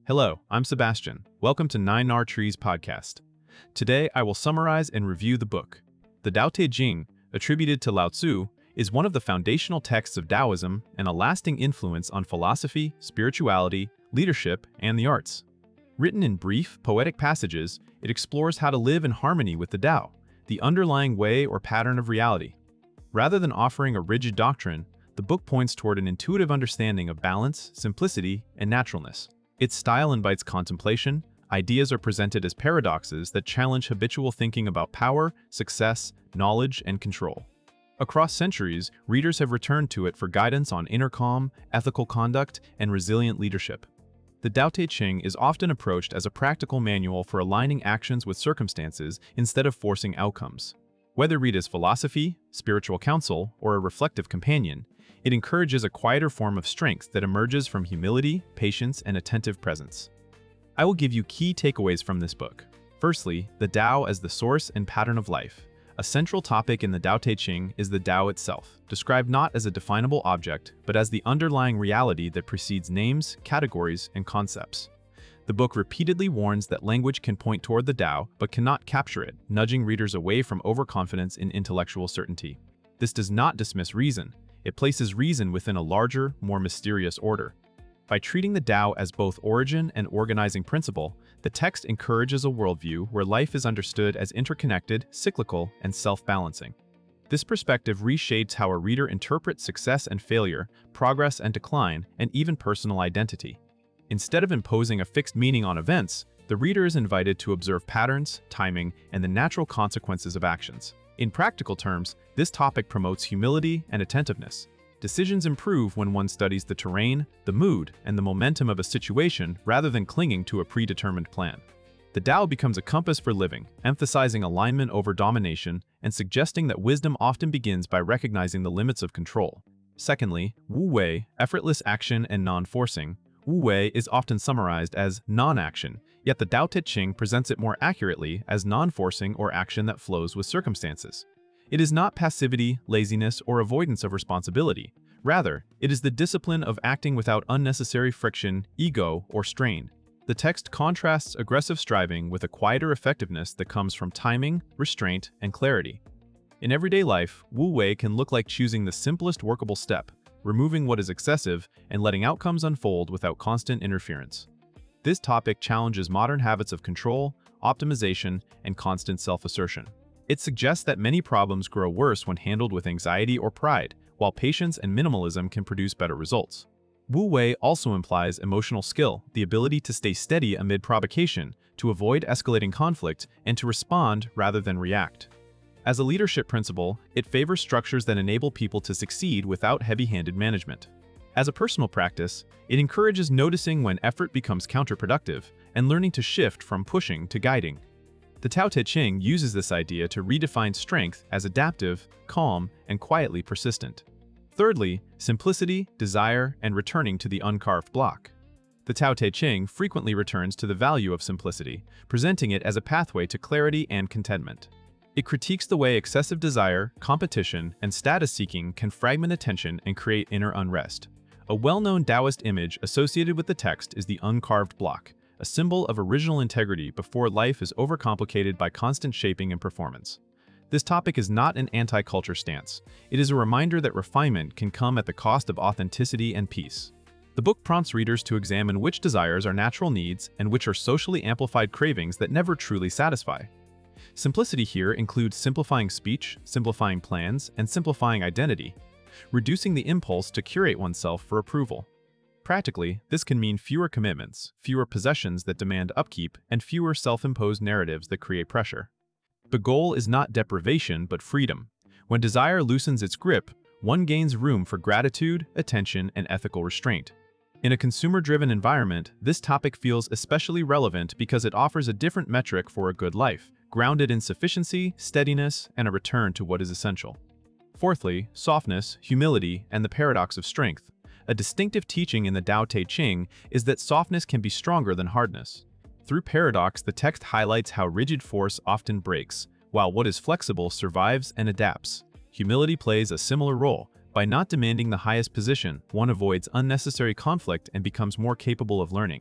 Hello, I'm Sebastian. Welcome to Nine Nar Trees podcast. Today, I will summarize and review the book. The Tao Te Ching, attributed to Lao Tzu, is one of the foundational texts of Taoism and a lasting influence on philosophy, spirituality, leadership, and the arts. Written in brief, poetic passages, it explores how to live in harmony with the Tao, the underlying way or pattern of reality. Rather than offering a rigid doctrine, the book points toward an intuitive understanding of balance, simplicity, and naturalness. Its style invites contemplation. Ideas are presented as paradoxes that challenge habitual thinking about power, success, knowledge, and control. Across centuries, readers have returned to it for guidance on inner calm, ethical conduct, and resilient leadership. The Tao Te Ching is often approached as a practical manual for aligning actions with circumstances instead of forcing outcomes. Whether read as philosophy, spiritual counsel, or a reflective companion, it encourages a quieter form of strength that emerges from humility, patience, and attentive presence. I will give you key takeaways from this book. Firstly, the Tao as the source and pattern of life. A central topic in the Tao Te Ching is the Tao itself, described not as a definable object, but as the underlying reality that precedes names, categories, and concepts. The book repeatedly warns that language can point toward the Tao, but cannot capture it, nudging readers away from overconfidence in intellectual certainty. This does not dismiss reason. It places reason within a larger, more mysterious order. By treating the Tao as both origin and organizing principle, the text encourages a worldview where life is understood as interconnected, cyclical, and self-balancing. This perspective reshapes how a reader interprets success and failure, progress and decline, and even personal identity. Instead of imposing a fixed meaning on events, the reader is invited to observe patterns, timing, and the natural consequences of actions. In practical terms, this topic promotes humility and attentiveness. Decisions improve when one studies the terrain, the mood, and the momentum of a situation rather than clinging to a predetermined plan. The Tao becomes a compass for living, emphasizing alignment over domination and suggesting that wisdom often begins by recognizing the limits of control. Secondly, Wu Wei, effortless action and non-forcing. Wu Wei is often summarized as non-action, yet the Tao Te Ching presents it more accurately as non-forcing or action that flows with circumstances. It is not passivity, laziness, or avoidance of responsibility. Rather, it is the discipline of acting without unnecessary friction, ego, or strain. The text contrasts aggressive striving with a quieter effectiveness that comes from timing, restraint, and clarity. In everyday life, Wu Wei can look like choosing the simplest workable step, removing what is excessive, and letting outcomes unfold without constant interference. This topic challenges modern habits of control, optimization, and constant self-assertion. It suggests that many problems grow worse when handled with anxiety or pride, while patience and minimalism can produce better results. Wu Wei also implies emotional skill, the ability to stay steady amid provocation, to avoid escalating conflict, and to respond rather than react. As a leadership principle, it favors structures that enable people to succeed without heavy-handed management. As a personal practice, it encourages noticing when effort becomes counterproductive and learning to shift from pushing to guiding. The Tao Te Ching uses this idea to redefine strength as adaptive, calm, and quietly persistent. Thirdly, simplicity, desire, and returning to the uncarved block. The Tao Te Ching frequently returns to the value of simplicity, presenting it as a pathway to clarity and contentment. It critiques the way excessive desire, competition, and status-seeking can fragment attention and create inner unrest. A well-known Taoist image associated with the text is the uncarved block, a symbol of original integrity before life is overcomplicated by constant shaping and performance. This topic is not an anti-culture stance. It is a reminder that refinement can come at the cost of authenticity and peace. The book prompts readers to examine which desires are natural needs and which are socially amplified cravings that never truly satisfy. Simplicity here includes simplifying speech, simplifying plans, and simplifying identity, reducing the impulse to curate oneself for approval. Practically, this can mean fewer commitments, fewer possessions that demand upkeep, and fewer self-imposed narratives that create pressure. The goal is not deprivation, but freedom. When desire loosens its grip, one gains room for gratitude, attention, and ethical restraint. In a consumer-driven environment, this topic feels especially relevant because it offers a different metric for a good life, grounded in sufficiency, steadiness, and a return to what is essential. Fourthly, softness, humility, and the paradox of strength. A distinctive teaching in the Tao Te Ching is that softness can be stronger than hardness. Through paradox, the text highlights how rigid force often breaks, while what is flexible survives and adapts. Humility plays a similar role. By not demanding the highest position, one avoids unnecessary conflict and becomes more capable of learning.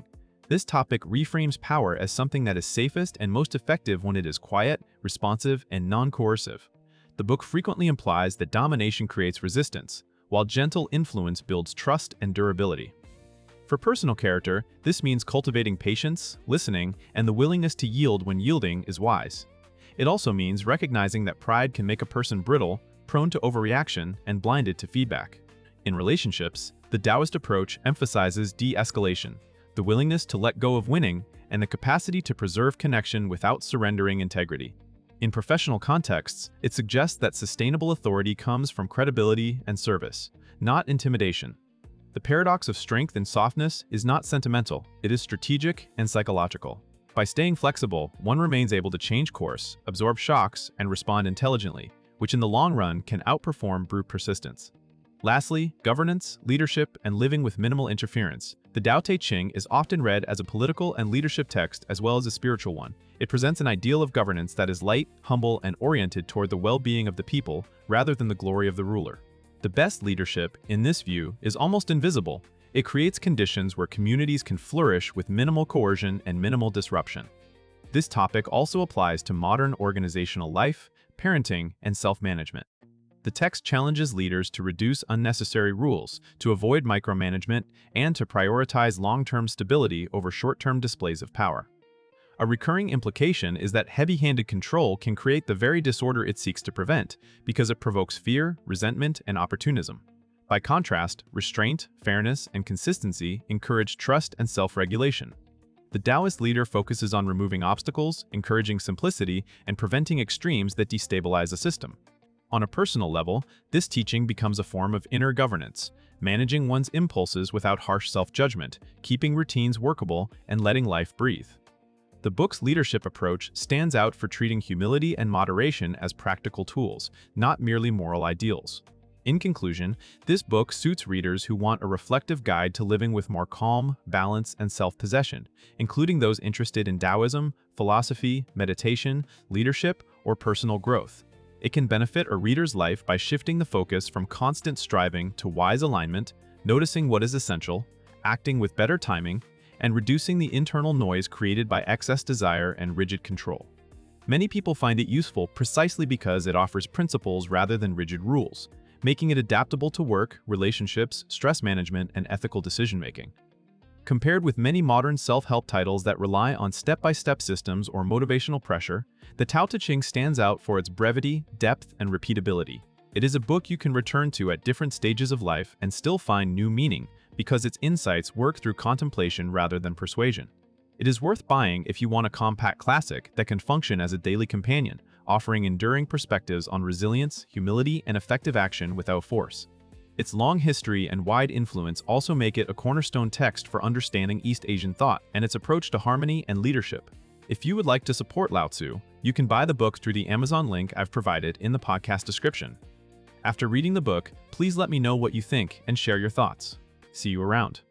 This topic reframes power as something that is safest and most effective when it is quiet, responsive, and non-coercive. The book frequently implies that domination creates resistance, while gentle influence builds trust and durability. For personal character, this means cultivating patience, listening, and the willingness to yield when yielding is wise. It also means recognizing that pride can make a person brittle, prone to overreaction, and blinded to feedback. In relationships, the Taoist approach emphasizes de-escalation, the willingness to let go of winning, and the capacity to preserve connection without surrendering integrity. In professional contexts, it suggests that sustainable authority comes from credibility and service, not intimidation. The paradox of strength and softness is not sentimental, it is strategic and psychological. By staying flexible, one remains able to change course, absorb shocks, and respond intelligently, which in the long run can outperform brute persistence. Lastly, governance, leadership, and living with minimal interference. The Tao Te Ching is often read as a political and leadership text as well as a spiritual one. It presents an ideal of governance that is light, humble, and oriented toward the well-being of the people rather than the glory of the ruler. The best leadership, in this view, is almost invisible. It creates conditions where communities can flourish with minimal coercion and minimal disruption. This topic also applies to modern organizational life, parenting, and self-management. The text challenges leaders to reduce unnecessary rules, to avoid micromanagement, and to prioritize long-term stability over short-term displays of power. A recurring implication is that heavy-handed control can create the very disorder it seeks to prevent, because it provokes fear, resentment, and opportunism. By contrast, restraint, fairness, and consistency encourage trust and self-regulation. The Taoist leader focuses on removing obstacles, encouraging simplicity, and preventing extremes that destabilize a system. On a personal level, this teaching becomes a form of inner governance, managing one's impulses without harsh self-judgment, keeping routines workable, and letting life breathe. The book's leadership approach stands out for treating humility and moderation as practical tools, not merely moral ideals. In conclusion, this book suits readers who want a reflective guide to living with more calm, balance, and self-possession, including those interested in Taoism, philosophy, meditation, leadership, or personal growth. It can benefit a reader's life by shifting the focus from constant striving to wise alignment, noticing what is essential, acting with better timing, and reducing the internal noise created by excess desire and rigid control. Many people find it useful precisely because it offers principles rather than rigid rules, making it adaptable to work, relationships, stress management, and ethical decision-making. Compared with many modern self-help titles that rely on step-by-step systems or motivational pressure, the Tao Te Ching stands out for its brevity, depth, and repeatability. It is a book you can return to at different stages of life and still find new meaning, because its insights work through contemplation rather than persuasion. It is worth buying if you want a compact classic that can function as a daily companion, offering enduring perspectives on resilience, humility, and effective action without force. Its long history and wide influence also make it a cornerstone text for understanding East Asian thought and its approach to harmony and leadership. If you would like to support Lao Tzu, you can buy the book through the Amazon link I've provided in the podcast description. After reading the book, please let me know what you think and share your thoughts. See you around.